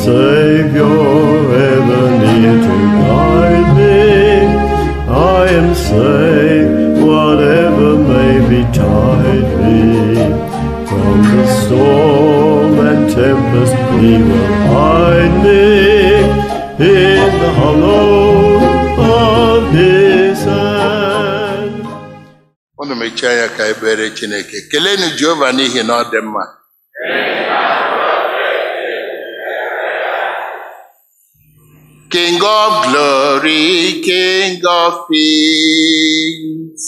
Savior ever near to guide me. I am safe, whatever may betide me. From the storm and tempest He will hide me in the hollow of His hand. Unu mechia ya ka ebere Chineke. Kelenu Jehova n'ihi na ọ dị mma. King of glory, King of peace.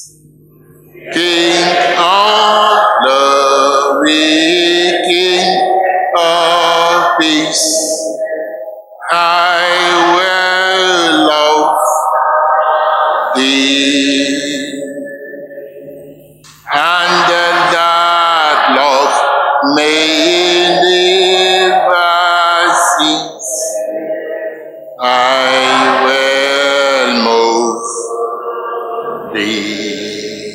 King of glory, King of peace. I will love Thee. And that love may never cease. I will move Thee.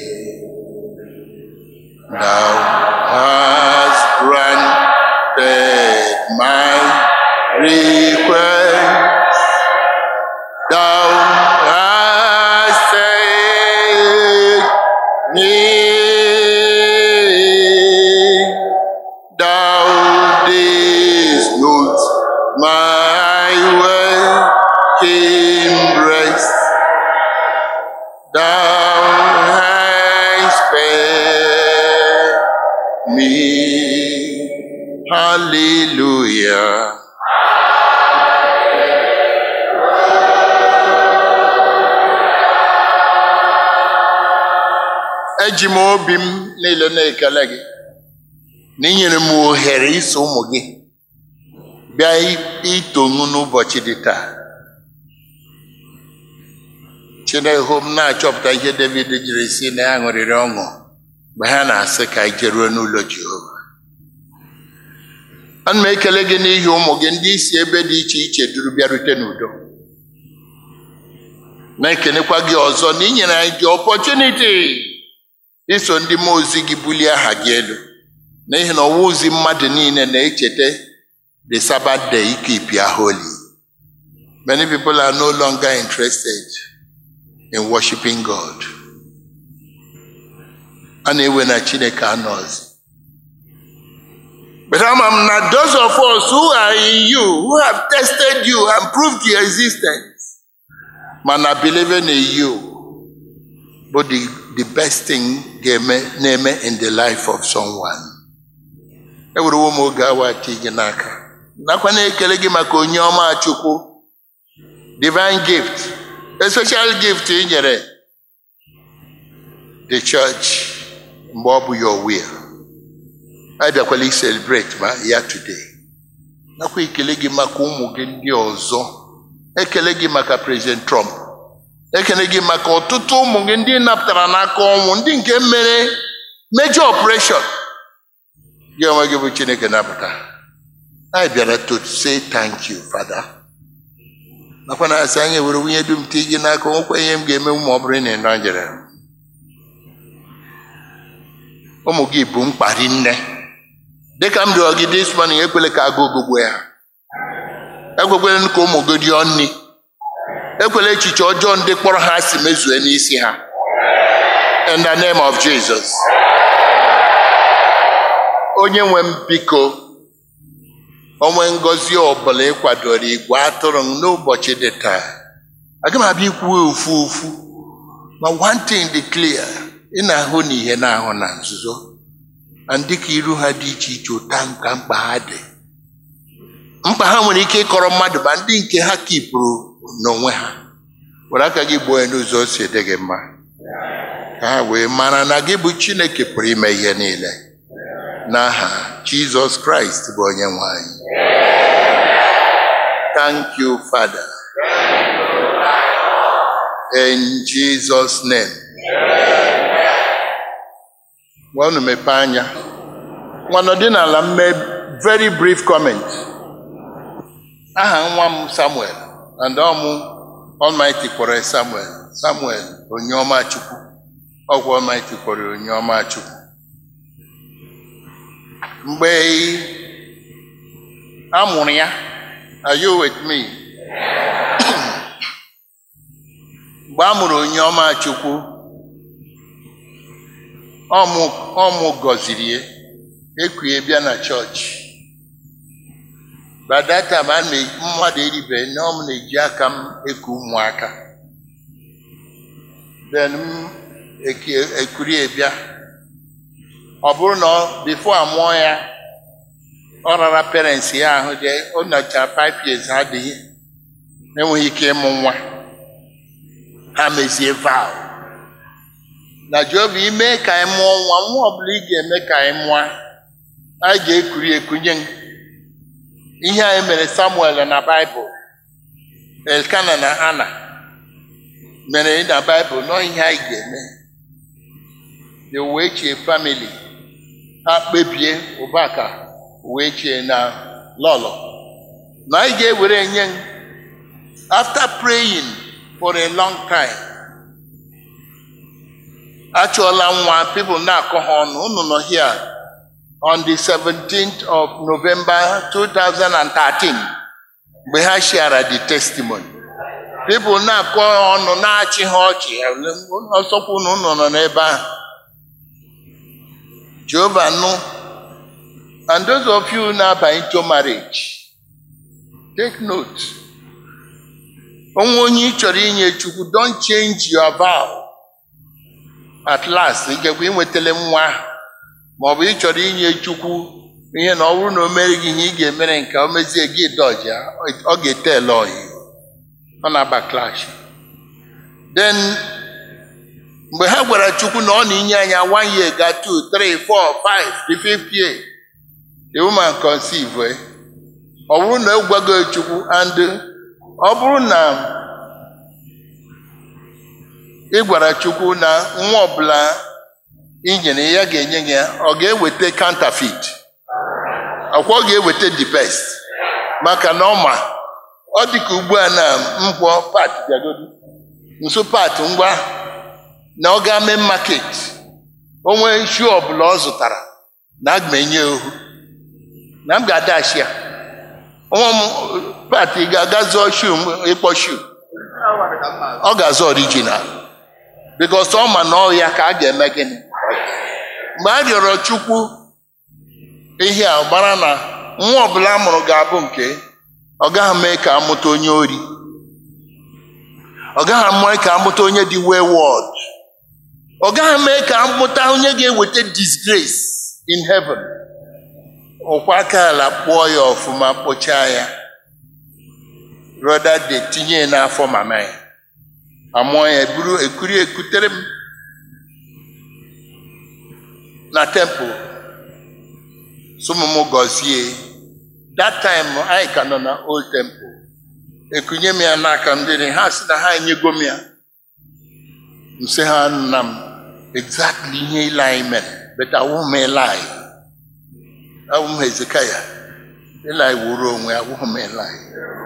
Thou hast granted my request. Thou hast saved me. Thou didst not my waking breast. Thou hast spared me. Hallelujah. Eji m obi m niile na-ekele gị na inyere m ohere iso ụmụ gị bịa itonu n'ụbọchị dị taa. Chineke m na-achọpụta ihe David jiri si na ya ṅụrịrị ọṅụ mgbe ha na-asị ka anyị jeruo n'ụlọ Jehova. Ana m ekele gị n'ihi ụmụ gị ndị isi ebe dị iche iche duru bịarute n'udo. Na-ekenekwa gị ọzọ na inyere anyị dị opportunity iso ndị mmụọ ozi gị bulie aha gị elu, n'ihi na ọwa ozi mmadụ niile na-echeta the Sabbath day keep ya holy. Many people are no longer interested in worshiping God. A na-ewe na Chineke anọzi. But I'm not those of us who are in you, who have tested you and proved your existence, man, I believe in you. But the best thing name in the life of someone. Every woman gawa tiginaka. Nakwana ekele gị maka onye ọma Chukwu. Divine gift, a special gift in the church. Mbobu your will. I don't celebrate here today. Nakwa ekele gị maka ụmụ gị ndị ọzọ. Ekele gị maka President Trump. Ekele gị maka ọtụtụ ụmụ gị ndị napụtara n'aka ọnwụ, ndị nke mere major operation. Gị onwe gị bụ Chineke napụta. I bịara to say thank you, Father. Nakwa na asị anyị were nwunye dum ti gị n'aka nwekwa ihe m ga-eme ma ọ bụrụ na ị nọnyere. Ụmụ gị bụ mkpari nne. Dịka m rịọ gị this morning, ekwele ka agụ ogugbo ya. Ekwekwele ka ụmụ gị rịọ nri. Ekwele echiche ọjọọ ndị kpọrọ ha si mezue n'isi ha. In the name of Jesus. Onye nwe m biko, onwe ngozi ọbụla ịkwadoro igwe atụrụ n'ụbọchị dị taa. Aga m abịa ikwu ofu ma one thing dị clear, ị na-ahụ na ihe na-ahụ na nzuzo. Ndị ka iru ha dị iche iche ụta nka mkpa ha dị. Mkpa ha nwere ike ịkọrọ mmadụ ma ndị nke ha kipụrụ n'onwe ha. Were aka gị gbuo n'ụzọ si dị gị mma. Ka ha wee mara na gị bụ Chineke pụrụ ime ihe niile. N'aha Jesus Christ bụ onye nwe anyị. Thank you, Father. In Jesus' name. Wanu mepe anya. Nwanọdị n'ala mme very brief comment. Aha nwa m Samuel, and Almighty kpọrọ Samuel onye ọma Chukwu. Ọgwụ Almighty kpọrọ onye ọma Chukwu. Mgbe amụrụ ya. Are you with me? Mgbe a mụrụ Onyeọma Chukwu, ọmụ gọziri ya, ekwie bịa na chọọchị. By that time, mmadụ eribe na ọ na-eji aka m eku ụmụaka. Then ekuri bịa. Ọ bụrụ na before amụọ ya, ọ rara parents ya ahụ dị ọ nọcha 5 years adịghị enweghị ike ịmụ nwa. Ha mezie vow na Jehova ime ka anyị mụọ nwa ọbụla ị ga-eme ka anyị mụọ, anyị ga-ekuri ekunye ihe anyị mere Samuel na Baịbụl, Elkana na Ana mere na Baịbụl, nọ ihe anyị ga-eme. The wee chie family ha kpebie ụbaka wee chie na lọlọ na anyị ga-ewere nye. After praying for a long time, achọla nwa, people na-akọ ha ọnụ. Unu nọ here on the 17th of November 2013 mgbe ha share the testimony. People na-akọ ọnụ na-achị ha ọchị, ọsọkwa unu nọ n'ebe ahụ. Jehovah nụ. And those of you now by into marriage, take note. Onye chọrọ inye Chukwu, don't change your vow. At last, ị ga-ekwe inwetele nwa, ma ọ bụ ị chọrọ inye Chukwu ihe na ọ bụrụ na o mere gị ihe ị ga-emere nke o mezie gị dọja, ọ ga-etele oyi, ọ na-backlash. Then mgbe ha gwara Chukwu na ọ na-inye anya 1 year, ga 2, 3, 4, 5, the 5th year, the woman conceive. Ọ bụrụ na egwago Chukwu, and ọ bụrụ na ị gwara Chukwu na nwa ọbụla ị nyere ya ga-enye gị, ọ ga-eweta counterfeit, ọkwa ọ ga-eweta the best, maka na ọ dịka ugbu a na mkpọ part bịagodu nso part ngwa na ọ ga main market, o nwee shoe ọbụla ọ zụtara na aga m enye ohu na m ga-adashi ya. Nwa m part ị ga-aga zụọ shoe, ịkpọ shoe, ọ ga-azụ original, because ọ ma na ọ ya ka a ga-eme gịnị. Mgbe a rịọrọ Chukwu ihe a, gbara na nwa ọbụla a mụrụ ga-abụ nke, ọ gaghị mee ka amụta onye ori, ọ gaghị mee ka amụta onye dị wayward, ọ gaghị mee ka amụta onye ga-eweta disgrace in heaven. Ọkwa aka ala kpụọ ya ọfụma, kpọchaa ya, rather de tinye n'afọ mama ya, amụọ ya, buru ekuri ekutere m na temple. Sụmụmụ gọzie. That time anyị ka nọ na old temple. Ekunye m ya n'aka ndị ha sị na ha enyego m ya. Msị ha nna m exactly ihe ile anyị mere, but awụghị m Eli, awụghị m Hezekaya. Eli wuru onwe, awụghị m Eli.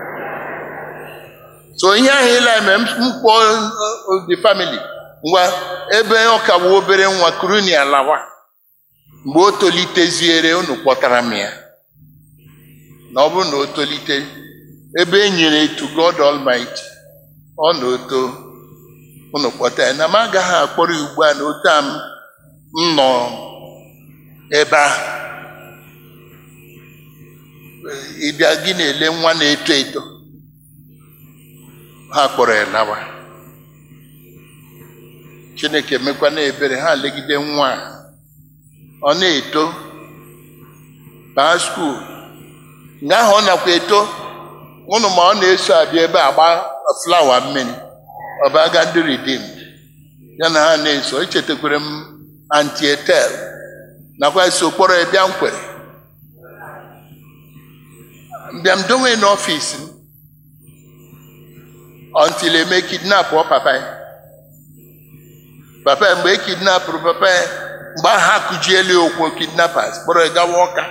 So ihe ahụ Eli mere, m kpọọ the family ngwa ebe ọ ka bụ obere nwa kuru ni alawa. Mgbe o toliteziere, unu kpọtara m ya, na ọ bụrụ na o tolite ebe e nyere to God Almighty, ọ na oto, unu kpọta ya. Na m agaghị akpọrọ ugbu a na otu a m nọ ebe ahụ, ịbịa gị na-ele nwa na-eto eto, ha kpọrọ ya lawa. Chineke mekwa na ebere, ha legide nwa ọ na-eto, baa skuul nga ahụ ọ nakwa eto. Unu ma ọ na-eso abịa ebe agba flawa mmiri, ọ bụ aga ndị Redeemed ya na ha na-eso. Echetakwara m Auntie Etel nakwa so kpọrọ ya bịa Nkwere, bịa m dowe n'ọfịs m until eme kidnap papa ya. Papa mgbe e kidnapụrụ papa ya, mgbe ha kụjieli okwu kidnappers kpọrọ ya gawa Ọka.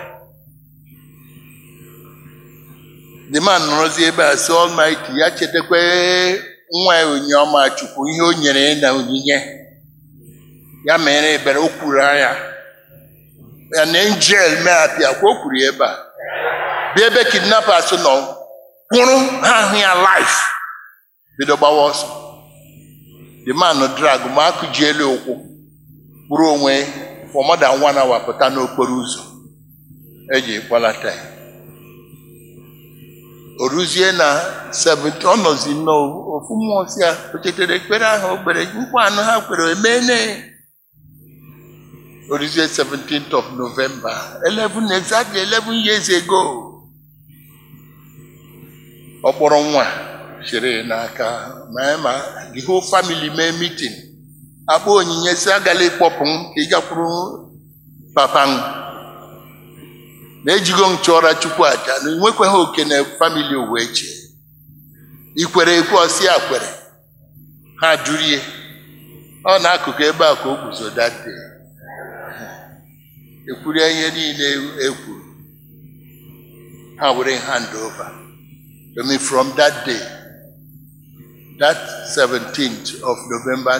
The man nọrọzi ebe a sị Almighty ya chetakwa nwa ya Onyeọma Chukwu ihe o nyere na onyinye ya mere ebere. O kwuru ya na angel mee apịa kwa o kwuru ebe a bịa ebe kidnappers nọ kwụrụ ha ahụ ya life bido gbawa ọsọ. The man drag ma akụjielu ụkwụ kpụrụ onwe for more than 1 hour pụta n'okporo ụzọ eji kwalata ya. O ruzie na 70 ọ nọzi n'ofu mmụọ si ya o chetere ekpere ahụ o kpere nkwa anụ ha kwere emene. O ruzie 17th of November 11 years ago ọ kpọrọ nwa chere n'aka ma the whole family mee meeting akpọ onyinye si agala ịkpọpụ m ka ị gakwuru papa m na ejigo m chọrọ Chukwu aja na nwekweghị oke na family uwe eche ikwere ekwe ọsị ya kwere ha jurie ọ n'akụkụ ebe a ka o guzo date ekwurie ihe niile ekwuru ha were hand over. I mean, from that day, that 17th of November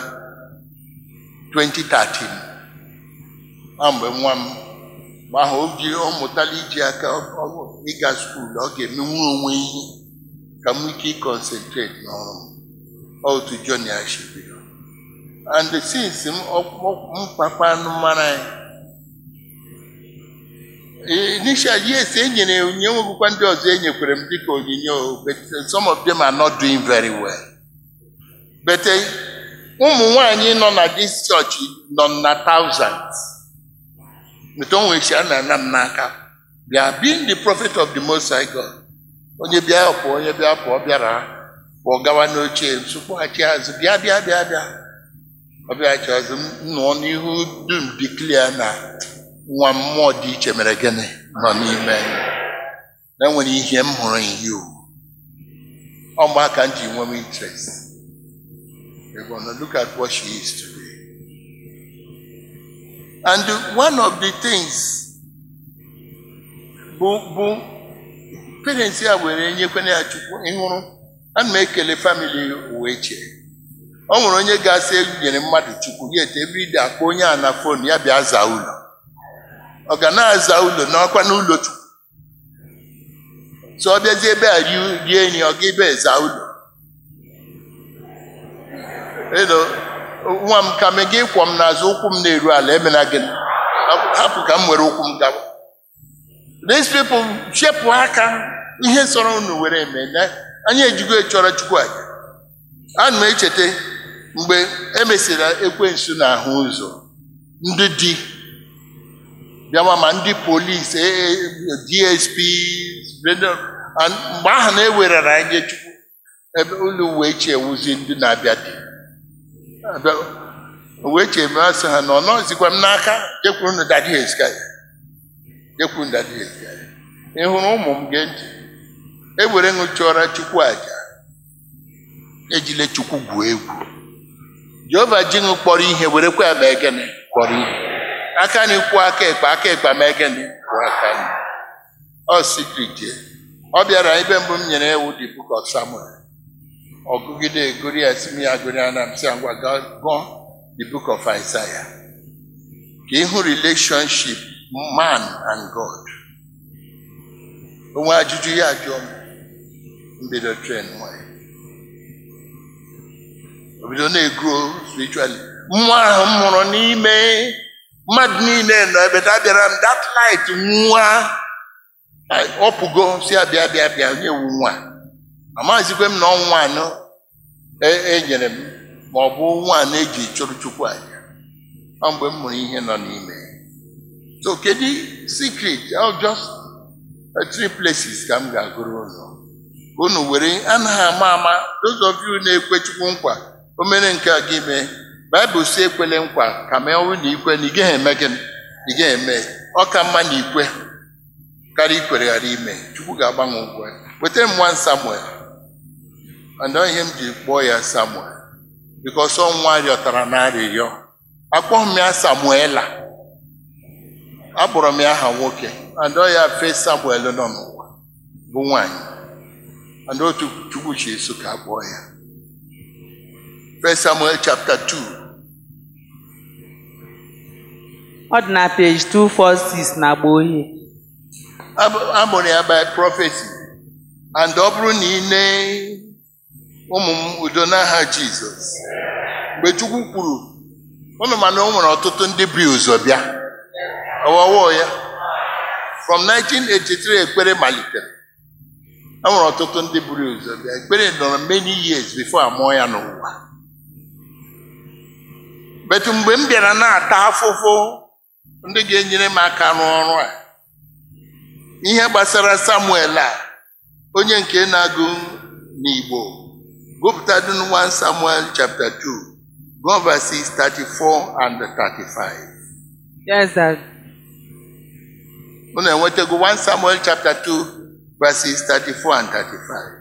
2013, mgbe nwa m ahụ oge ọ mụtala iji aka ịga skuul ọ ga-emenwu onwe ihe ka m ike concentrate n'ọrụ m otu journey ashibiro. And since m papa anụmara initially, yes, enyere onye nwebụkwa ndị ọzọ enyekwere m dịka onyinye, but some of them are not doing very well. But ụmụ nwaanyị nọ na this church nọ na thousands. But onwe isi a na-ana m n'aka bịa being the prophet of the Most High God. Onye bịa pụọ onye bịa pụọ bịara pụọ gawa n'oche nsụkwụghachi azụ bịa ọ bịaghachi azụ nọ n'ihu dum declare na nwa mmụọ dị iche mere gịnị nọ n'ime na enwere ihe m hụrụ ihe o ọmụaka m ji nwe m interest. We're going to look at what she is today. And one of the things bụ parents ya were nyekwana ya Chukwu ịhụrụ ana m ekele family uwe eche. Ọ nwere onye ga-asị nyere mmadụ Chukwu ya ete everyday akpọ onye a na phone ya bịa zaa ụlọ. Ọ ga na-aza ụlọ n'ọkwa n'ụlọ Chukwu. So ọ bịazie ebe a rie enyi ọ ga ebe za ụlọ. Nwa m ka me gị kwọ m n'azụ ụkwụ m na-eru ala emena gị hapụ ka m nwere ụkwụ m gawa. These people chepụ aka ihe sọrọ unu were eme na anyị ejigo chọrọ Chukwu aja. Ana m echete mgbe emesịrị ekwensu n'ahụ ụzọ ndị di bịawa ma ndị polisi DSP mgbe ahụ na-ewerara anyị Chukwu ebe ụlọ uwe eche ewuzi ndị na-abịa dị uwe eche eme asị ha na ọ nọzikwa m n'aka jekwuru na dadi Hezekaya ị hụrụ ụmụ m gee ntị ewere ṅụchọrọ Chukwu aja ejile Chukwu gwuo egwu. Jehova ji ṅụ kpọrọ ihe werekwa ya mee gịnị kpọrọ ihe aka na ikwu aka ekpe mee gịnị kwụ aka na ọ secret. Ọ bịara ebe mbụ m nyere ewu the book of Samuel ọgụgide egori ya simi ya gụrụ ya na m si ngwa gụọ the book of Isaiah ka ịhụ relationship man and God. Onwe ajụjụ ya ajụọ m mbido train nwanyị obido na-egro spiritually. Mmụọ ahụ m mụrụ n'ime mmadụ niile nọ ebe ta bịara m that light nwa ọpụgo si abịa onye wu nwa amazikwe m na ọnwa anọ enyere m ma ọ bụ nwa anọ eji chụrụ Chukwu aja ọ mgbe m mụrụ ihe nọ n'ime. So kedu secret? Just 3 places ka m ga-agụrụ unu were anaghị ama those of you na-ekwe Chukwu nkwa o mere nke a gị mee Bible si ekwele nkwa ka mee ọnwụ na ikwe na ị gaghị eme gị ị gaghị eme ọ ka mma na ikwe karịa ikwere ghara ime. Chukwu ga-agbanwe ụgwọ. Wetara m 1 Samuel and ihe m ji kpọọ ya Samuel because ọ nwa rịọtara na arịrịọ. Akpọghị m ya Samuela, akpọrọ m ya aha nwoke and ọ ya fe Samuel nọ n'ụwa bụ nwaanyị and otu Chukwu chi eso ka akpọọ ya. 1 Samuel chapter 2. Ọ dị na page 246 na agba ohie. amụrụ ya by prophecy. And ọ bụrụ na ị nee ụmụ m udo n'aha Jizọs, mgbe Chukwu kwuru ụnụ mana o nwere ọtụtụ ndị bi ụzọ bịa ọwọwọ ya from 1983 ekpere malitere. E nwere ọtụtụ ndị buru ụzọ bịa. Ekpere nọrọ many years before amụọ ya n'ụwa. Betu mgbe m bịara na-ata afụfụ ndị ga-enyere m aka n'ọrụ a, ihe gbasara Samuel a, onye nke na-agụ n'Igbo, gụpụtadụ 1 Samuel chapter 2, go verses 34 and 35. Yes, Dad. Unu enwetago 1 Samuel chapter 2 verses 34 and 35.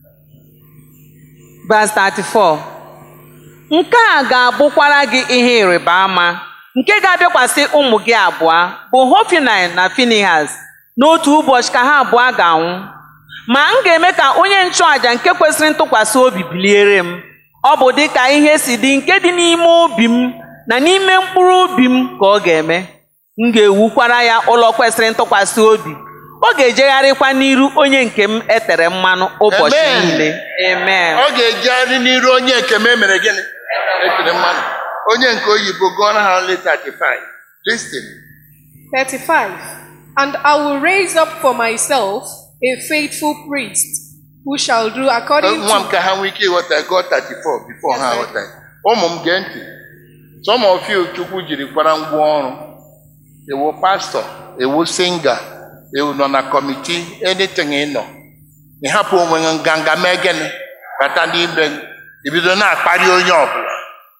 Verse 34. Nke a ga-abụkwara gị ihe ịrịba ama nke ga-abịakwasị ụmụ gị abụọ bụ Hofni na Finehas. N'otu ụbọchị ka ha abụọ ga-anwụ, ma m ga-eme ka onye nchụaja nke kwesịrị ntụkwasị obi biliere m. Ọ bụ dị ka ihe si dị nke dị n'ime obi m na n'ime mkpụrụ obi m ka ọ ga-eme. M ga-ewukwara ya ụlọ kwesịrị ntụkwasị obi. Ọ ga-ejegharịkwa n'iru onye nke m etere mmanụ ụbọchị niile. Amen. Ọ ga-ejegharị n'iru onye nke m emere gịnị? Etere mmanụ. Onye nke oyibo gụọra ha only 35. Listen. 35. And I will raise up for myself a faithful priest who shall do according Nwa m to... ka ha nwee ike ịghọta go 34 before ha ghọta. Ụmụ m gee ntị. Some of you Chukwu jiri kwara ngwa ọrụ. Ewu pastor, ewu singer, ewu nọ na committee, anything ị nọ. Ị hapụ onwe gị nganga mee gịnị? Bata n'ime ibido na-akparị onye ọbụla.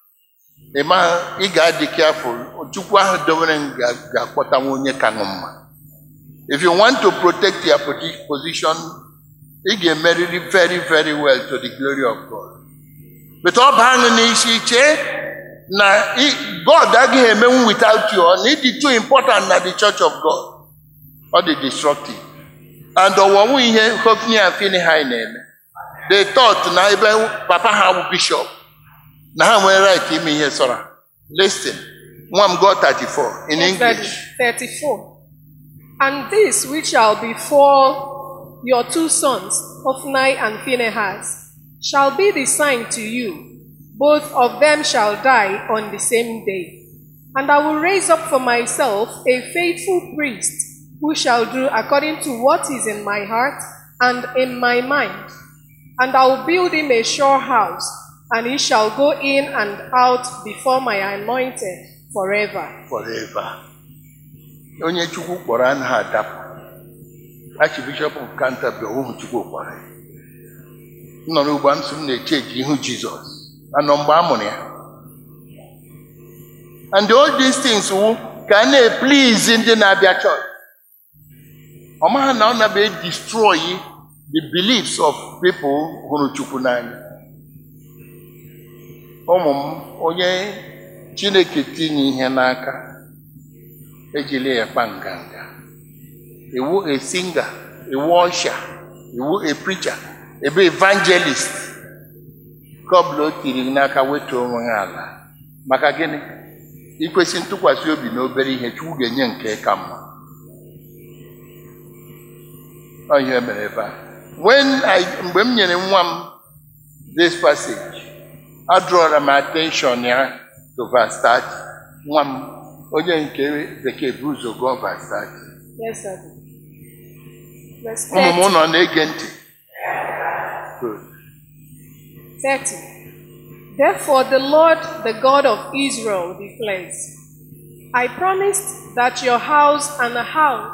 Ị ga-adị careful. Chukwu ahụ dowere ga-akpọta onye ka mma. If you want to protect your position, you get married very, very well to the glory of God. But all hanging iche na God again without you, and it is too important that the church of God or the destructive. And when we hear Hofni and Finehas, they thought na even Papa have bishop. Now we right him here, Sora. Listen, 1 God 34 in English. 34. And this which shall befall your 2 sons, Hofni and Finehas, shall be the sign to you. Both of them shall die on the same day. And I will raise up for myself a faithful priest, who shall do according to what is in my heart and in my mind. And I will build him a sure house, and he shall go in and out before my anointed forever. Forever. Onye Chukwu kpọrọ anaghị adapụ. Archbishop of Canterbury ohu Chukwu kpọrọ. M nọ n'ugbo nsọ m na-echeji ihu Jizọs. Anọ mgbe a mụrụ ya. And all these things ka na-please ndị na-abịa church. Ọ maha na ọ na-abịa destroy the beliefs of people hụrụ Chukwu n'anya. Ụmụ m, onye Chineke tinye ihe n'aka, ejile ya kpa nganga. Iwu a singer, a washer, iwu a preacher, ebe evangelist. Kọbụla o tiri n'aka wetuo onwe ala. Maka gịnị? Ikwesị ntụkwasị obi n'obere ihe Chukwu ga-enye nke ka mma. Ọ ihe mere ebe a. Mgbe m nyere nwa m this passage, I draw my attention ya to verse 30. Nwa m onye nke bekee bụ ụzọ go verse 30. Yes, sir. Verse 30. Ụmụ m nọ na-ege ntị. 30. Therefore the Lord, the God of Israel, declares, I promised that your house and the house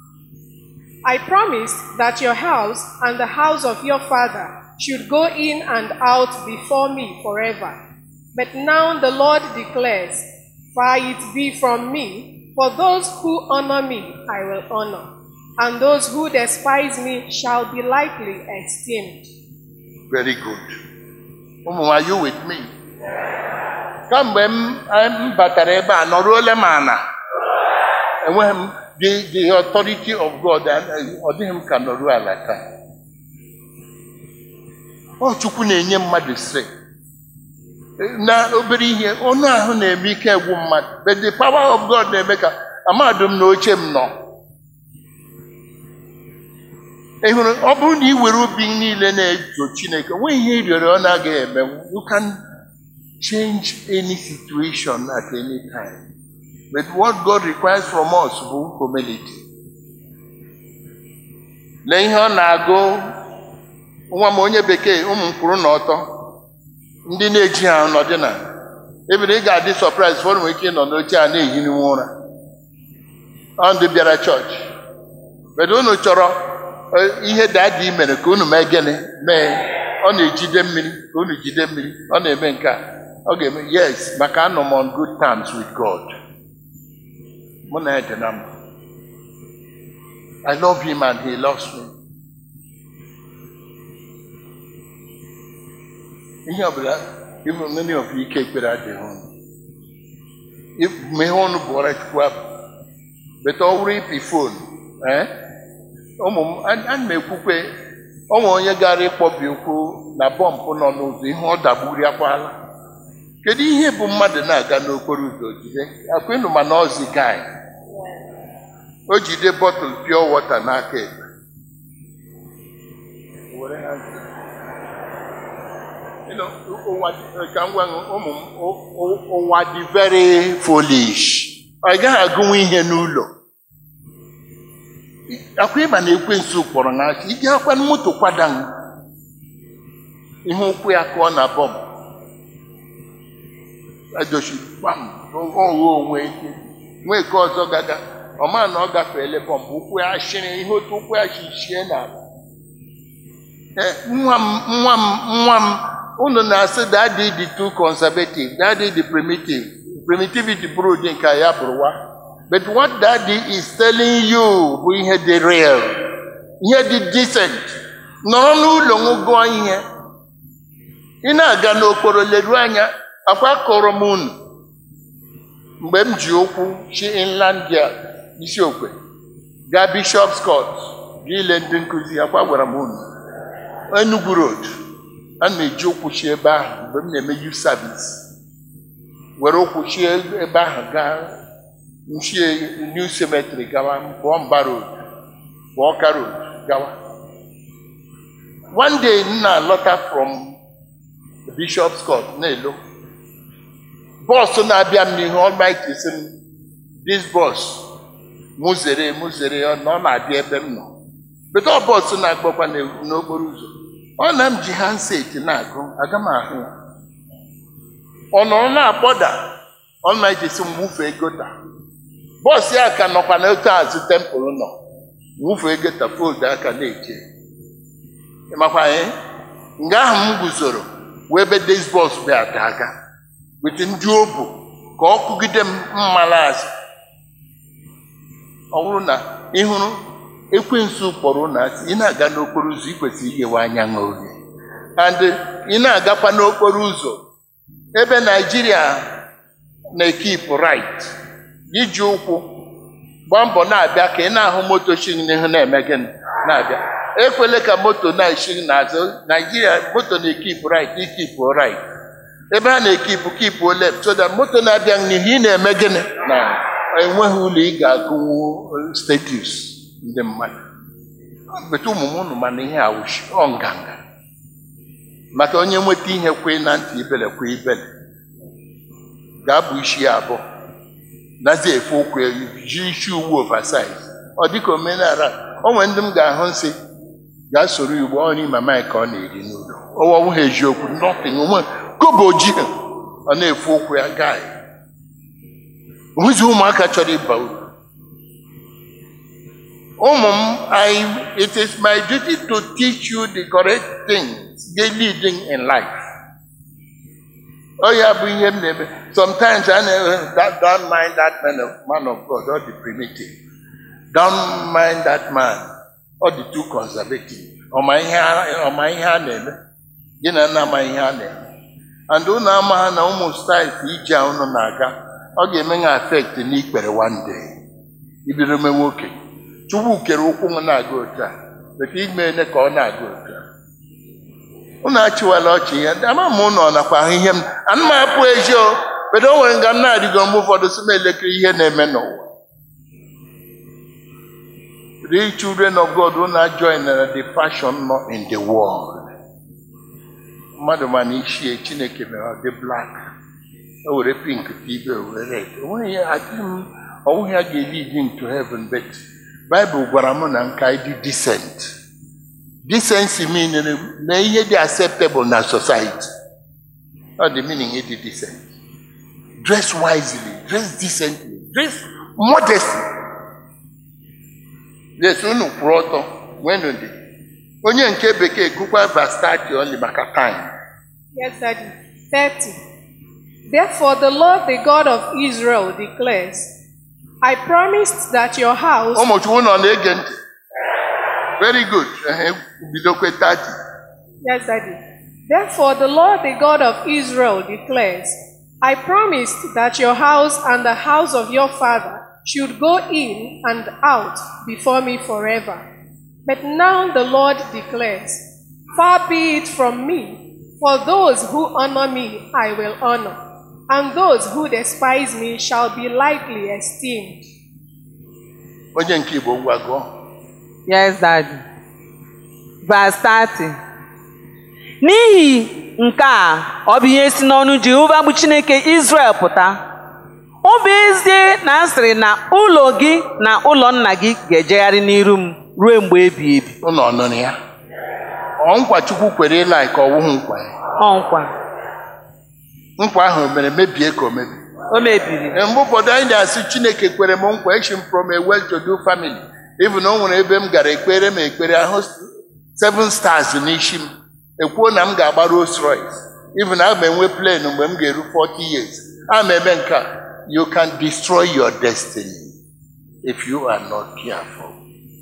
and the house of your father should go in and out before me forever. But now the Lord declares, far it be from me, for those who honor me I will honor, and those who despise me shall be lightly esteemed. Very good. Are you with me? Kamgbe m batara ebe a nọruole m ana. Enweghị m the authority of God, ọ dịghị m ka nọruo ala taa. Ọ Chukwu na-enye mmadụ strength. Na obere ihe ọnụ ahụ na-eme ike egwu mmadụ, but the power of God na-eme ka amadụ m na oche m nọ. ị hụrụ ọ bụrụ na ị were obi niile na-eto Chineke onwe ihe ị rịọrọ ọ na-agaghị eme. You can change any situation at any time. But what God requires from us bụ humility. Lee ihe ọ na-agụ nwa m onye bekee ụmụ m kwuru n'ọtọ ndị na-eji ha nọdụ na ebere ị ga-adị surprise for nwere ike ịnọ n'oche a na-ehi n'ime ụra ọ ndị bịara chọọchị bedo unu chọrọ ihe dadi mere ka unu mee gịnị mee ọ na-ejide mmiri ka unu jide mmiri ọ na-eme nke a ọ ga-eme yes maka anọ m on good terms with God mụ na ya dị na mma I love him and he loves me. Ihe ọbụla many of you ike ekpere adịghị ọnụ ihe ọnụ bụ ọra Chukwu abụ beta ọ wụrụ ipi fon ụmụ m ana m ekwukwe onwe onye gara ịkpọbi okwu na bọmpụ nọ n'ụzọ ihe ọ dagburu akwala. Kedu ihe bụ mmadụ na-aga n'okporo ụzọ jide akwenu mana ọzi gai o jide bọtụlụ pure water n'aka ekpe ụwa dị very foolish. Ọ gaghị agụnwe ihe n'ụlọ akwa ịba na ekwensu kpọrọ n'aka ị ga-akwa moto kwada ihe ụkwụ ya kụọ na bọm ajoshi gbam ọghọ onwe ike nwee ke ọzọ gaga ọma na ọ gafeele bọm ụkwụ ya shịrị ihe otu ụkwụ ya shichie n'ala. Nwa m unu na-asị daddy dị too conservative, daddy dị primitive. Primitivity bụrụ ụdị nke ya bụrụwa. But what daddy is telling you bụ ihe dị real, ihe dị decent. Nọrọ n'ụlọ ṅụgụọ ihe. Ị na-aga n'okporo leru anya akwa kọrọ m unu mgbe m ji ụkwụ chi Inlandia isi okwe gaa Bishop's Court gị ile ndị nkụzi akwa gwara m unu Enugu Road a na-eji ụkwụ chi ebe ahụ mgbe m na-eme youth service were ụkwụ chi ebe ahụ gaa nchie New Cemetery gawa pụọ Mba Road pụọ Ọka Road gawa. One day m na-alọta from Bishop's Court na-elo bọs na-abịa m n'ihu Almighty sị m this bus mụzere ọ na-abịa ebe m nọ beta bọs na-agbakwa n'okporo ụzọ ọ na m ji handset na-agụ aga m ahụ ya ọ nọrọ na-akpọda Almighty sị m wụfee gota bọs ya ka nọkwa n'otu azụ tempụl nọ wụfee gota fold aka na-eche makwa nga ahụ m guzoro wee ebe this bus bịa ata aka wete ndị obu ka ọ kụgide m mmala azụ. Ọ bụrụ na ị hụrụ ekwensu kpọrọ na asị ị na-aga n'okporo ụzọ ị kwesịrị igewe anya n'oge and ị na-agakwa n'okporo ụzọ ebe Naijiria na-ekip right iji ụkwụ gbaa mbọ na-abịa ka ị na-ahụ moto shiri n'ihu na-eme gịnị na-abịa ekwele ka moto na-eshiri n'azụ. Naijiria moto na-ekip right ikipụ right ebe ha na-ekipụ left so that moto na-abịa n'ihu ị na-eme gịnị na enweghị ụlọ ị ga-agụnwu status ndị mmadụ. Beta ụmụ unu mana ihe awụshi ọ nganga maka onye nweta ihe kwe na ntị ibele kwe ibele ga-abụ isi ya abụọ nazi efe ụkwụ ji isi uwe oversize ọ dịka omenala o nwere ndị m ga-ahụ nsị ga-asoro igbo ọrụ mama ka ọ na-eri n'ụlọ ọwọwụ ha eziokwu nothing onwe kobo ji ọ na-efe ụkwụ ya gaa onwezi ụmụaka chọrọ ịba uru. Ụmụ m it is my duty to teach you the correct things they leading in life. Oh ya bụ ihe m na-eme sometimes I don't mind that man of God or the primitive, don't mind that man or the too conservative ọma ihe a na-eme gị na nna ama ihe a na-eme and ụnụ ama ha na ụmụ style ije a ụnụ na-aga ọ ga-eme nha affect n'ikpere one day ibido mewe okenye. Chukwu kere ụkwụ m na-aga otu a bete imene ka ọ na-aga otu a unu achịwala ọchị ya ama m ụnọ nakwa ahụ ihe m ana m apụ ezi o bedo o nwere nga m na-adịgo mgbe ụfọdụ si m elekere ihe na-eme n'ụwa The children of God will not join the fashion not in the world. Madam Manishi, Chineke, the black, or the pink, the red. I think all we are leading to heaven, but Bible Guaramon and Kaidi descent. Decency meaning may be acceptable in our society. Not the meaning it is decent. Dress wisely, dress decently, dress modestly. There's no proto when on the only in Quebec, Kupa Vastati only Macatine. Yes, Daddy. 30. Therefore, the Lord, the God of Israel, declares, I promised that your house. How much one on the agent? Very good. 30. Yes, Daddy. Therefore, the Lord, the God of Israel, declares, I promised that your house and the house of your father should go in and out before me forever. But now the Lord declares, far be it from me, for those who honor me I will honor, and those who despise me shall be lightly esteemed. Yes, Daddy. Verse 30. N'ihi nke a, ọ bụ ihe si n'ọnụ Jehova bụ Chineke Israel pụta. Ọ bụ ezie na asịrị na ụlọ gị na ụlọ nna gị ga-ejegharị n'iru m ruo mgbe ebighị ebi. Ụlọ nọ ya. Nkwa Chukwu kwere ịla ka ọ wụghị nkwa ya. Nkwa. Nkwa ahụ mere mebie ka o mebi. O mebiri. Mgbe ụfọdụ anyị na-asị Chineke kwere m nkwa echi m from a well-to-do family. Even o nwere ebe m gara ekpere m ekpere ahụ 7 stars n'isi m. Ekwuo na m ga-agba Rolls Royce. Even a enwe plane mgbe m ga-eru 40 years. A ma eme nke a. You can destroy your destiny if you are not careful.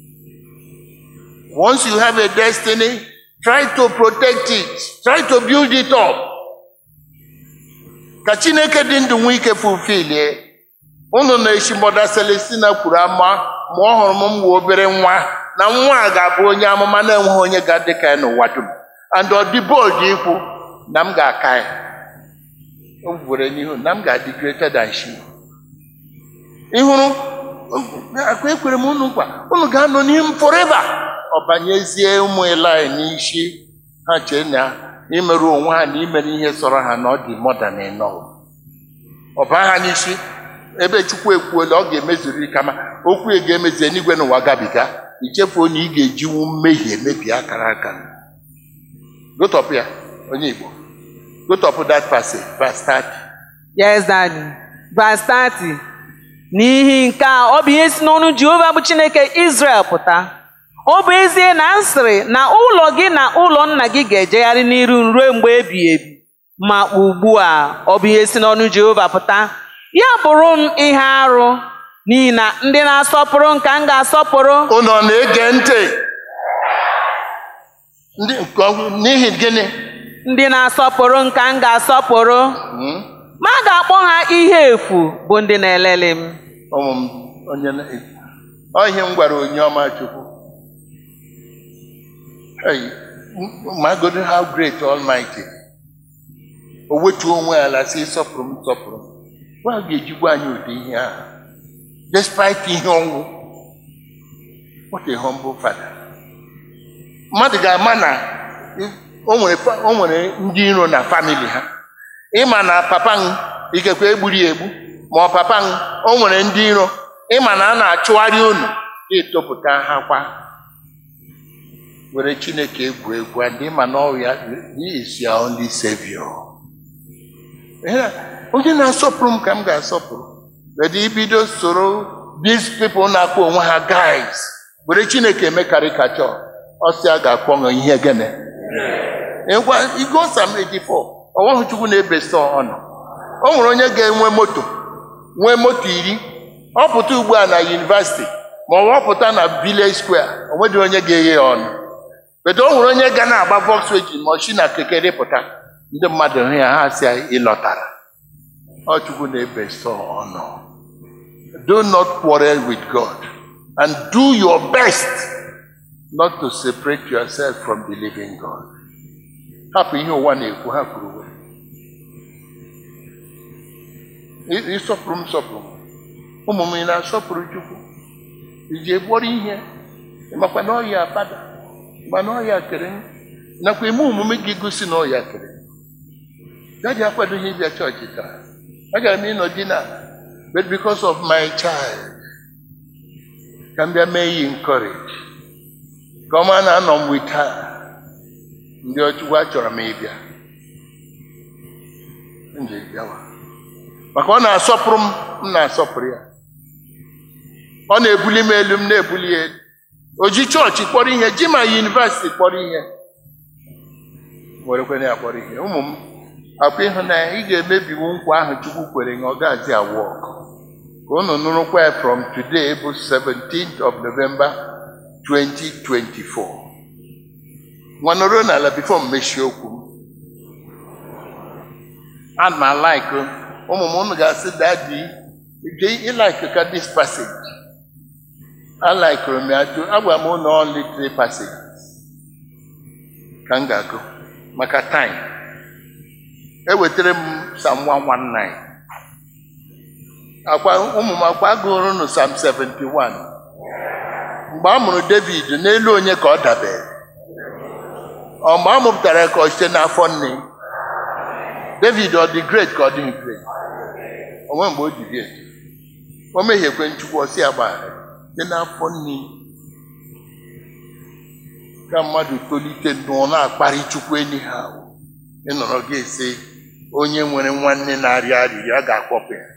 Once you have a destiny, try to protect it. Try to build it up. Ka Chineke dị ndụ nwe ike fulfill ye. Unu na-eshi Mother Celestina kwuru ama ma ọ hụrụ m nwa obere nwa na nwa a ga-abụ onye amụma na-enweghị onye ga-adị ka ya n'ụwa dum. And ọ dị bold ikwu na m ga-aka ya. O gwere n'ihu na m ga-adị greater than she. Ị hụrụ akwa ekwere m unu nkwa unu ga-anọ n'ihu forever. Ọ banyezie ụmụ Eli n'isi ha chee na imerụ onwe ha na imere ihe sọrọ ha na ọ dị more than enough. Ọ baa ha n'isi ebe Chukwu ekwuola ọ ga-emezuru kama okwu ya ga-emezie n'igwe n'ụwa gabiga. Ichefuo na ị ga-ejiwu mmehie mebie akara aka. Gotọpụ ya onye Igbo. Gotọpụ that passage, verse 30. Yes, Daddy. Verse 30. N'ihi nke a, ọ bụ ihe si n'ọnụ Jehova bụ Chineke Israel pụta. Ọ bụ ezie na asịrị na ụlọ gị na ụlọ nna gị ga-ejegharị n'iru ruo mgbe ebighị ebi. Ma ugbu a, ọ bụ ihe si n'ọnụ Jehova pụta. Ya bụrụ m ihe arụ, n'ihi na ndị na-asọpụrụ nke m ga-asọpụrụ. Unu na-ege ntị. N'ihi gịnị? Ndị na-asọpụrụ nke m ga-asọpụrụ. Ma a ga-akpọ ha ihe efu bụ ndị na-elele m. Ihe m gwara onye ọma Chukwu. Hey, my God, how great Almighty. O wetu onwe ala si sọpụrụ m sọpụrụ. Wa ga-ejigwa anyị ụdị ihe ahụ. Despite ihe ọnwụ. What a humble father. Mmadụ ga-ama na o nwere ndị iro na family ha. Ịma na papa m ikekwe egburi egbu ma ọ papa m o nwere ndị iro. Ịma na a na-achụgharị unu ga-etopụta ha kwa. Were Chineke egwu egwu and ịma na ọ ya he is your only savior. Onye na-asọpụrụ m ka m ga-asọpụrụ. Wede ibido soro these people na-akpọ onwe ha guys. Were Chineke eme karikachọ. Ọ sị a ga-akpọ ha ihe gene. Igo Psalm 84. Ọnwahụ Chukwu na-ebesa ọnụ. O nwere onye ga-enwe moto. Nwee moto 10. Ọ pụta ugbu a na university. Ma ọ pụta na village square. O nwedị onye ga-eghe ya ọnụ. But o nwere onye ga na-agba Volkswagen ma ọ si na kekere pụta. Ndị mmadụ hụ ya ha sị ịlọtara. Ọ Chukwu na-ebesa ọnụ. Do not quarrel with God. And do your best not to separate yourself from the living God. Hapụ ihe ụwa na-ekwu ha kwuru. Ịsọpụrụ m sọpụrụ. Ụmụ m na-asọpụrụ Chukwu. Iji egboro ihe makwa na ọya fada ma na ọya kere nakwa ime omume gị gosi na ọya kere gaji akwadoghị ịbịa chọọchị taa agara m ịnọ dina but because of my child ka m bịa mee ya encourage ka ọma na-anọ m with her ndị ọchụgwu achọrọ m ịbịa nje bịawa maka ọ na-asọpụrụ m na-asọpụrụ ya ọ na-ebuli m elu m na-ebuli ya elu oji chọọchị kpọrọ ihe ji ma yunivasiti kpọrọ ihe werekwana ya kpọrọ ihe ụmụ m akwa ịhụnanya ị ga-emebiwu nkwa ahụ Chukwu kwere na ọ gaghịzi awụ ọkụ ka unu nụrụkwa ya from today bụ 17th of November 2024 nwanọrọ n'ala before m mechie okwu m ana m alaik ụmụ m unu ga-asị dadi ịlaik ka this passage alaikụrụ m ya too agwa m ụlọ only 3 passages ka m ga-agụ maka time ewetara m Psalm 119 akwa ụmụ m akwa agụrụ nụ Psalm 71 mgbe a mụrụ David n'elu onye ka ọ dabere ọ mgbe a mụpụtara ka ọ site n'afọ nne David ọ dị great ka ọ dịghị great onwe mgbe o dị great o mehiekwe Chukwu ọsị ya gbaghara site n'afọ nne ka mmadụ tolite nọ na-akparị Chukwu enyi ha ịnọrọ gị ese onye nwere nwanne na-arịọ arịrịọ a ga-akpọpụ ya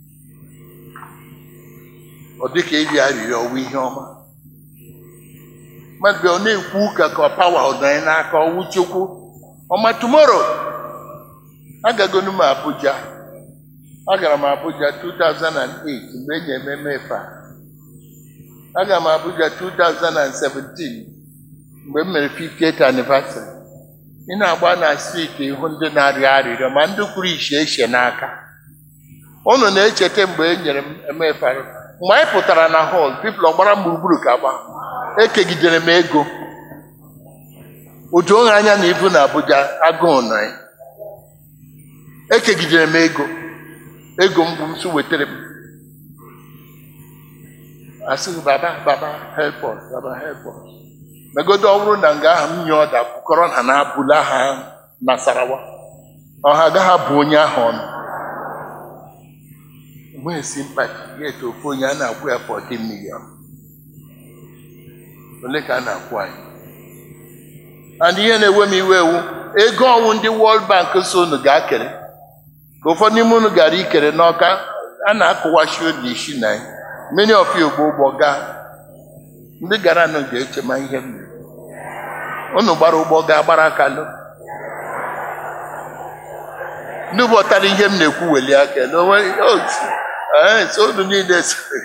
ọ dịka ịrịọ arịrịọ ọwụ ihe ọma mmadụ ọ na-ekwu ụka ka pawa ọdanye n'aka ọwụ Chukwu ọma tomorrow agagonu m Abuja agara m Abuja 2008 mgbe enyi ememe fa aga m Abuja 2017 mgbe m mere 50th anniversary ị na-agba na street ihu ndị na-arịọ arịrịọ ma ndị kwuru ishe n'aka unu na-echeta mgbe e nyere m emefari mgbe anyị pụtara na hall people ọgbara m gburugburu ka gba ekegidere m ego otu onye anya na ibu na Abuja agụụ na ya ekegidere m ego m bụ m so wetara m asịghị baba help us baba help us megodo ọ bụrụ na nga ahụ m nye ọda bụkọrọ ha na-abụla ha na Sarawa ọha agaghị abụ onye ahụ ọnụ nwee simpati yet ofu onye a na-akwụ ya 14 million ole ka a na-akwụ anyị and ihe na-ewe m iwe ewu ego ọnwụ ndị World Bank so unu ga-akere ka ụfọdụ n'ime unu gara ikere n'Ọka a na-akụwashi oge isi na ya many of you bụ ụgbọ gaa ndị gara nụ ga-eche ma ihe m unu gbara ụgbọ gaa gbara akalụ ndị bọtara ihe m na-ekwu weli aka so unu niile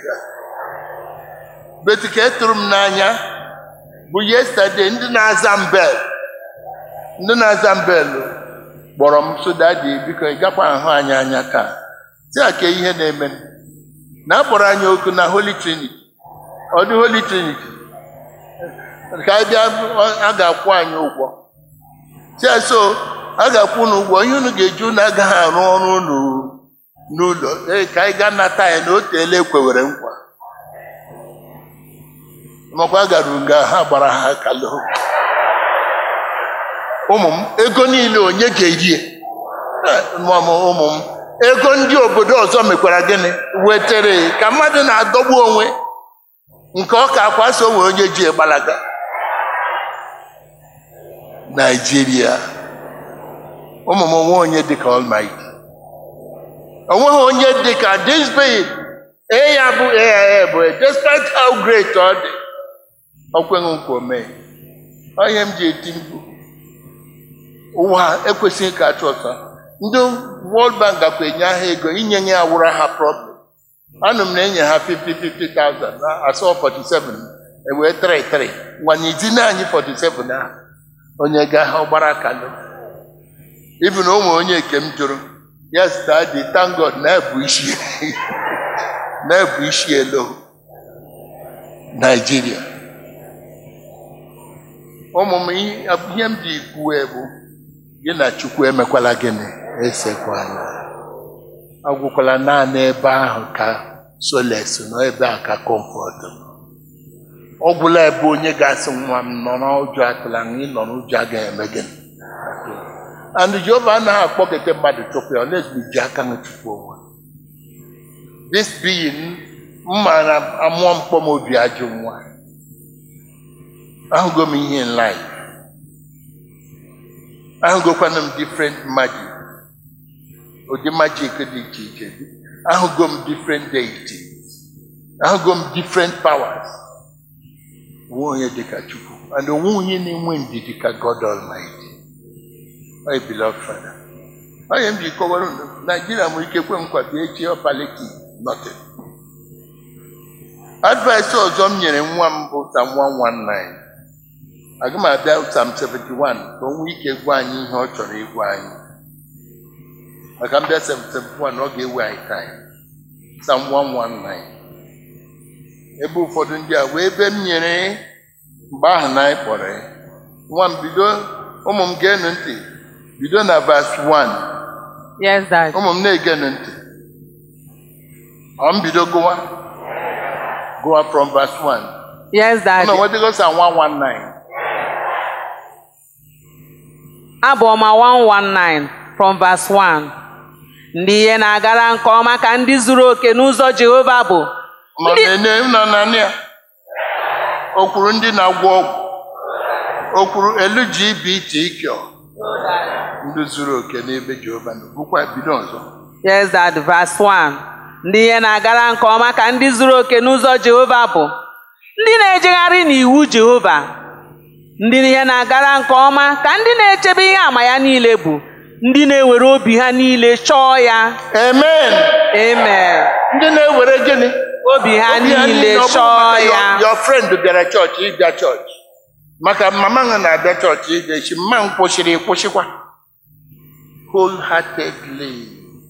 betu ka etụrụ m n'anya bụ yesterday ndị na-aza mbel kpọrọ m sodadi biko ị gakwa ahụ anyị anya taa si aka ihe na-eme na akpọrọ anyị oku na Holy Trinity ọ dị Holy Trinity ka anyị bịa a ga-akwụ anyị ụgwọ so a ga-akwụ unu ụgwọ ihe unu ga-eji unu agaghị arụ ọrụ unu n'ụlọ ka anyị gaa nata ya na o teela ekwewere nkwa makwa a gara nga ha gbara ha akalụ ụmụ m ego niile onye ga-erie ụmụ m ego ndị obodo ọzọ mekwara gịnị wetere ka mmadụ na-adọgbu onwe nke ọ ka akwaso wee onye ji gbalaga Nigeria ụmụ m onwe onye dịka Almighty onweghị onye dịka this being ya bụ AIA bụ despite how great ọ dị okwenụ nkwa mee onye m ji eti mkpu ụwa ekwesịghị ka achọ ọsọ ndị World Bank gakwa enye ha ego inye ya awụra ha problem anụ m na-enye ha 50,000 na asọ 47 ewee 33 nwanye izine anyị 47 ahụ onye ga ha ọgbara akalụ ibu na ụmụ onye ke m jụrụ yes daddy thank God na-ebu isi elo Nigeria ụmụ m ihe m ji kwuo bụ gị na Chukwu emekwala gịnị esekwala agwụkwala naanị ebe ahụ ka solace na ebe a ka comfort ọgwụla ebe onye ga-asị nwa m nọ n'ụjọ atụla anyị nọ n'ụjọ agaghị eme gị. And Jehova anaghị akpọkete mmadụ chụpụ ya, unless we ji aka na chụpụ onwe. This being mma na amụọ mkpọm obi ajọ nwa. Ahụgo m ihe in life. Ahụgokwana m different magic. Ụdị magic dị iche iche. Ahụgo m different deities. Ahụgo m different powers. Onwe onye dịka Chukwu. And onwe onye na-enwe ndidi ka God Almighty. My beloved Father. Onye m ji kọwara Nigeria nwere ike kwe nkwado echi ọpaliki nothing. Advice ọzọ m nyere nwa m bụ Psalm 119. Aga m abịa Psalm 71 ka o nwee ike gwa anyị ihe ọ chọrọ ịgwa anyị. Maka mbịa 71 ọ ga-ewe anyị time. Psalm 119. Ebe ụfọdụ ndị a wee ebe m nyere mgbe ahụ na anyị kpọrọ ya. Nwa m bido, ụmụ m ga-enu ntị. Bido na verse 1. Yes, Dad. Ụmụ m na-egenu ntị. Ọ m bido gụwa. Gụwa from verse 1. Yes, Dad. Ụnụ nwedịgo Psalm 119. Abụ ọma 119 from verse 1. Ndị ihe na-agara nke ọma ka ndị zuru oke n'ụzọ Jehova bụ. Nọ na ya. O kwuru ndị na-agwọ ọgwụ. O kwuru LGBT ndị zuru oke n'ebe Jehova nọ. Bụkwa bido ọzọ. Yes, Dad. Verse 1. Ndị ihe na-agara nke ọma ka ndị zuru oke n'ụzọ Jehova bụ. Ndị na-ejegharị n'iwu Jehova. Ndị ihe na-agara nke ọma ka ndị na-echebe ihe ama ya niile bụ. Ndị na-ewere obi ha niile chọọ ya. Amen. Amen. Ndị na-ewere gịnị? Obi ha niile chọọ ya. Your friend bịara chọọchị ịbịa chọọchị. Maka mama ha na-abịa chọọchị ịbịa echi mma m kwụsịrị kwụsịkwa. Wholeheartedly.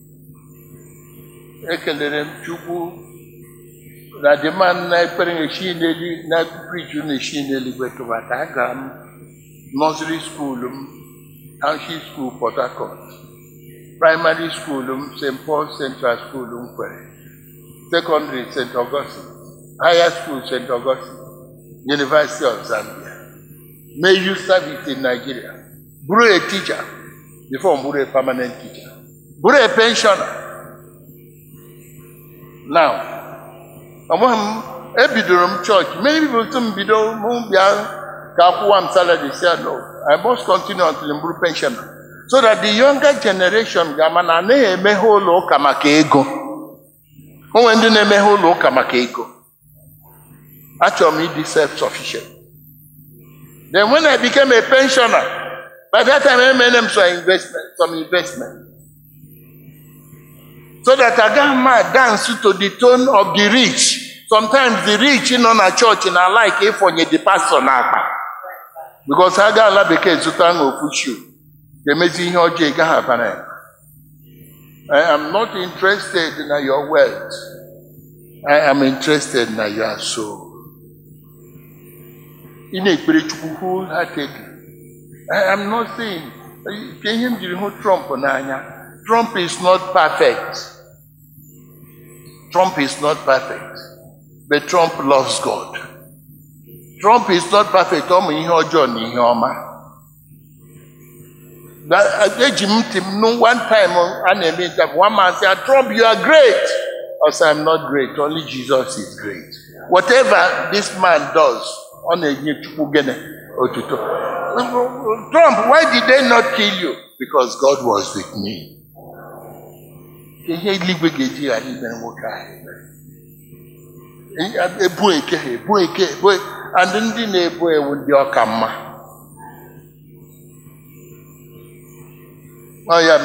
Ekelere m Chukwu na the man na-ekpere na-eshi n'elu na preach na-eshi n'eluigwe tụbata. Agara m nursery school m, township school Port Harcourt, primary school m St. Paul Central School m kwere, secondary St. Augustine, higher school St. Augustine, University of Zambia. May you service in Nigeria. Buru a teacher before buru a permanent teacher. Buru a pensioner. Now, ebidoro m church. Many people tell me, bido m bịa ka akwụwa m salary. Say no, I must continue until m bụrụ pensioner. So that the younger generation ga-ama na anaghị emeghe ụlọ ụka maka ego. Onwe ndị na-emeghe ụlọ ụka maka ego. Achọrọ m ịdị self-sufficient. Then when I became a pensioner, by that time I made them some investment. So that I got dance to the tone of the rich. Sometimes the rich in on a church and I like it for the pastor now. Because I got a beke zutang of push you. The message I am not interested in your wealth. I am interested in your soul. In a spiritual wholeheartedly. I am not saying Trump is not perfect. Trump is not perfect. But Trump loves God. Trump is not perfect. One time, one man said, Trump, you are great. I said, I'm not great. Only Jesus is great. Whatever this man does, Trump, why did they not kill you? Because God was with me. And then the neighbor would be a kama. Oh, yeah,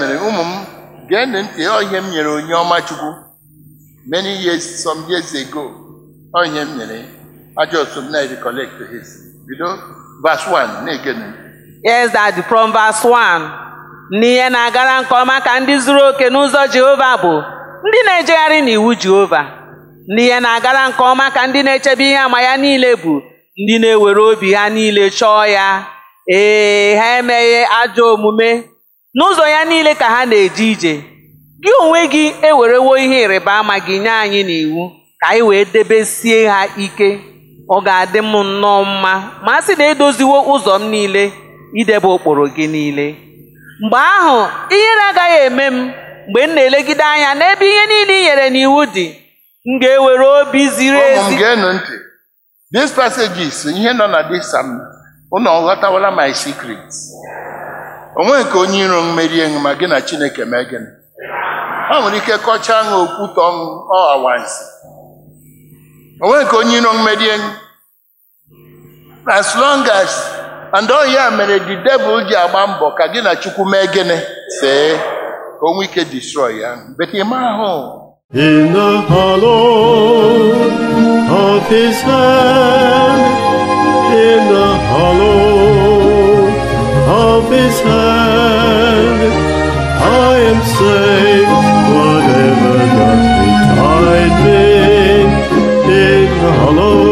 many years, some years ago, I just recollect his. You know, verse 1. Yes, Dad, from verse 1. N'ihe na-agara nke ọma ka ndị zuru oke n'ụzọ Jehova bụ ndị na-ejegharị n'iwu Jehova. N'ihe na-agara nke ọma ka ndị na-echebe ihe ama ya niile bụ ndị na-ewere obi ha niile chọọ ya. Ha emeghị ajọ omume. N'ụzọ ya niile ka ha na-eje ije. Gị onwe gị ewerewo ihe ịrịba ama gị nye anyị n'iwu ka anyị wee debesie ha ike. ọ ga-adị m nnọọ mma ma a sị na edoziwo ụzọ m niile idebe ụkpụrụ gị niile. Mgbe ahụ ihere agaghị eme m mgbe m na-elegide anya n'ebe ihe niile i nyere n'iwu dị. M ga-ewere obi ziri ụmụ m ezi. ga-enu ntị. These passages ihe nọ na this psalm unu ọghọtawala my secrets. O nweghị ka onye iro m merie m ma gị na Chineke mee gịnị. Ha nwere ike kọchaa ṅụ okwutọ ọhawansi. O nweghị ka onye iro m merie m. As long as and ọ ya mere the devil ji agba mbọ ka gị na Chukwu mee gịnị see ka o nwee ike destroy ya. But ị ma ahụ In the hollow of his hand, in the hollow of his hand, I am safe, whatever doth betide me, in the hollow